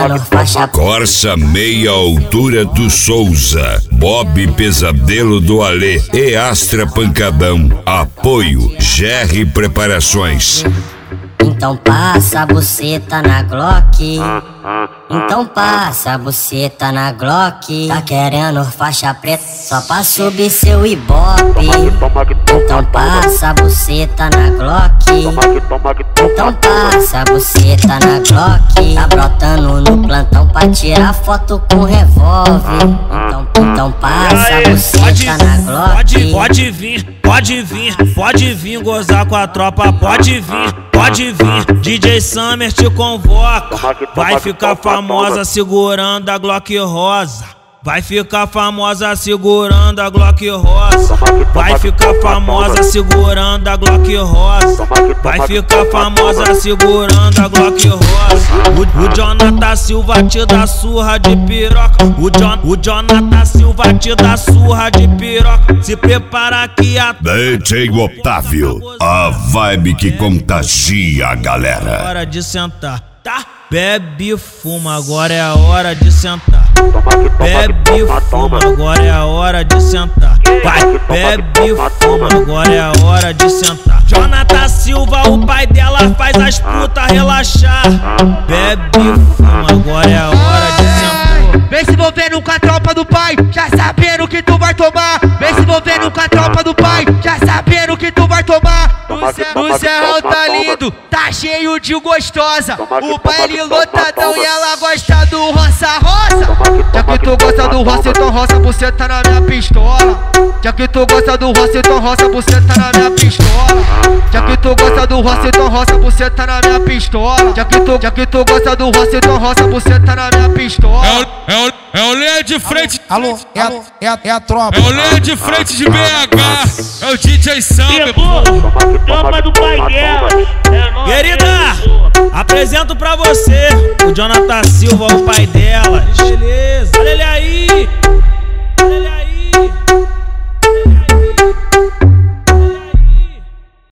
querendo faixa. Corsa meia altura do Souza, Bob Pesadelo do Alê e Astra Pancadão. Apoio GR Preparações. Então passa a buceta na Glock. Então passa a buceta na Glock. Tá querendo faixa preta só pra subir seu ibope. Então passa a buceta na Glock. Então passa a buceta na Glock. Tá brotando no plantão pra tirar foto com revólver. Então passa a buceta na Glock. Pode vir gozar com a tropa, pode vir, DJ Summer te convoca. Vai ficar famosa segurando a Glock rosa. Vai ficar famosa segurando a Glock rosa. Vai ficar famosa segurando a Glock rosa. Vai ficar famosa segurando a Glock rosa. O Jonathan Silva te dá surra de piroca. O Jonathan Silva te dá surra de piroca. Se prepara que a DJ Otávio, a vibe que contagia a galera. Hora de sentar, tá? Bebe e fuma, agora é a hora de sentar. Bebe e fuma, agora é a hora de sentar. Vai, bebe e fuma, agora é a hora de sentar. Jonathan Silva, o pai dela faz as putas relaxar. Bebe e fuma, agora é a hora de sentar. Vem se envolvendo com a tropa do pai, já sabendo que tu vai tomar. Vem se envolvendo com a tropa do pai, já sabendo que tu vai tomar. O Serrão tá lindo, tá cheio de gostosa. O baile lotadão e ela gosta do roça-roça. Já que tu gosta do roça, então roça, você tá na minha pistola. Já que tu gosta do roça, então roça, você tá na minha pistola. Já que tu gosta do roça, então roça, você tá na minha pistola. Já que tu gosta do roça, então roça, você tá na minha pistola. É o linha de frente. Alô, é a tropa. É o linha de frente de BH. É o DJ Summer. Tropa do pai dela. Querida, apresento pra você o Jonathan Silva, o pai dela. Beleza.